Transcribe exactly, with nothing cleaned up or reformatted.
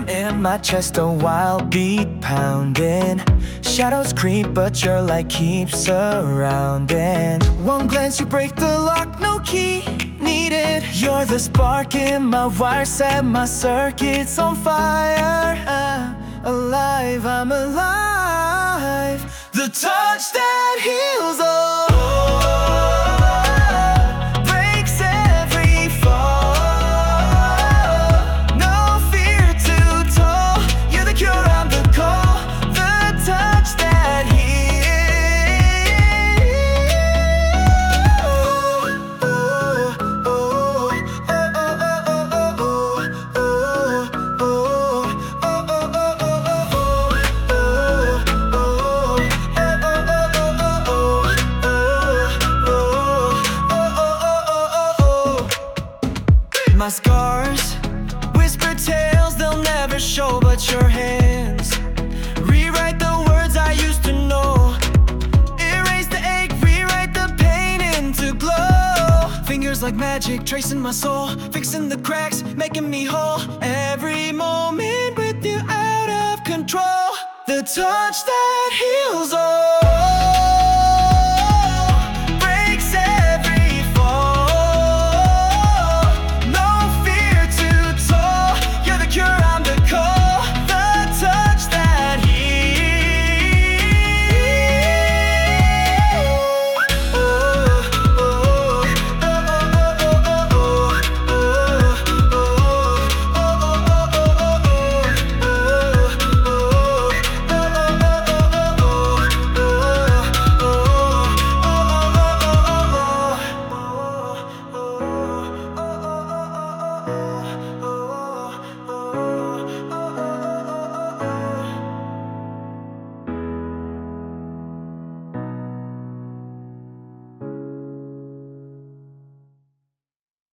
in my chest, a wild beat pounding. Shadows creep, but your light keeps surrounding. One glance, you break the lock, no key needed. You're the spark in my wire, set my circuits on fire. I'm alive, I'm alive. The touch that heals all. My scars whisper tales they'll never show, but your hands rewrite the words I used to know. Erase the ache, rewrite the pain into glow. Fingers like magic, tracing my soul, fixing the cracks, making me whole. Every moment with you out of control. The touch that heals all.